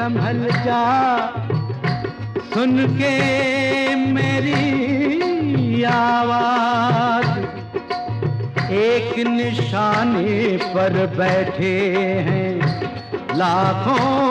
संभल जा, सुन के मेरी आवाज। एक निशाने पर बैठे हैं लाखों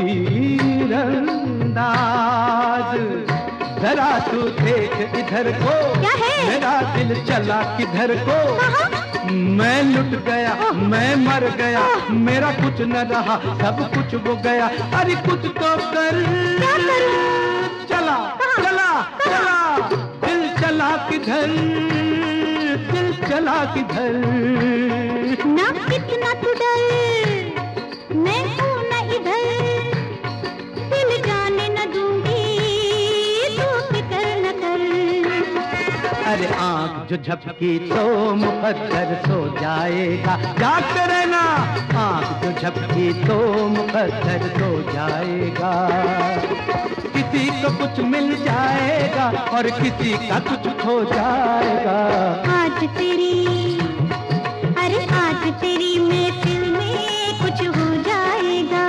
तीरंदाज। जरा तू देख इधर को, क्या है? मेरा दिल चला किधर को। मैं लुट गया, मैं मर गया, मेरा कुछ न रहा, सब कुछ वो गया। अरे कुछ तो कर। क्या करूं? चला चला चला, दिल चला किधर, दिल चला किधर। ना कितना तू डर, मैं हूँ न इधर, दिल जाने न दूंगी, तू फिक्र न कर। अरे आँख जो झपकी तो मुकद्दर सो जाएगा, जागते रहना। आँख जो झपकी तो मुकद्दर सो जाएगा। किसी को कुछ मिल जाएगा और किसी का कुछ खो जाएगा। आज तेरी, अरे आज तेरी महफिल में कुछ हो जाएगा।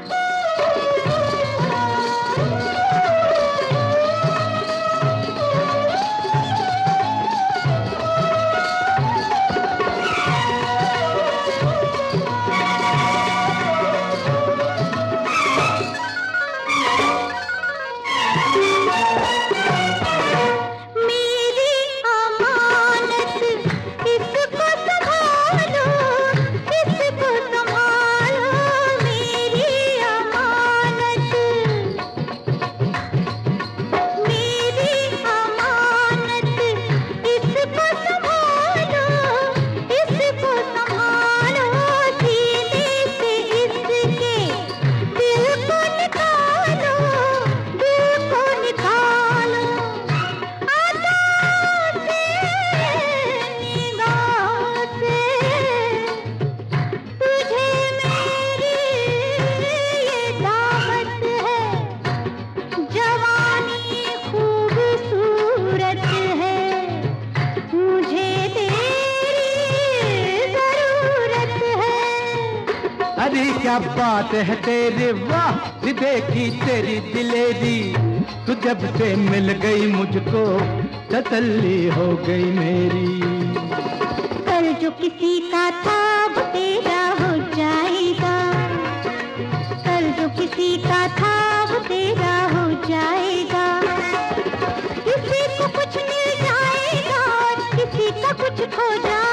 अरे क्या बात है तेरे, वाह देखी तेरी दिलेरी। तू जब से मिल गई मुझको तसल्ली हो गई मेरी। कल जो किसी का था वो तेरा हो जाएगा, कल जो किसी का था वो तेरा हो जाएगा। किसी को कुछ मिल जाएगा और किसी का कुछ खो जाएगा।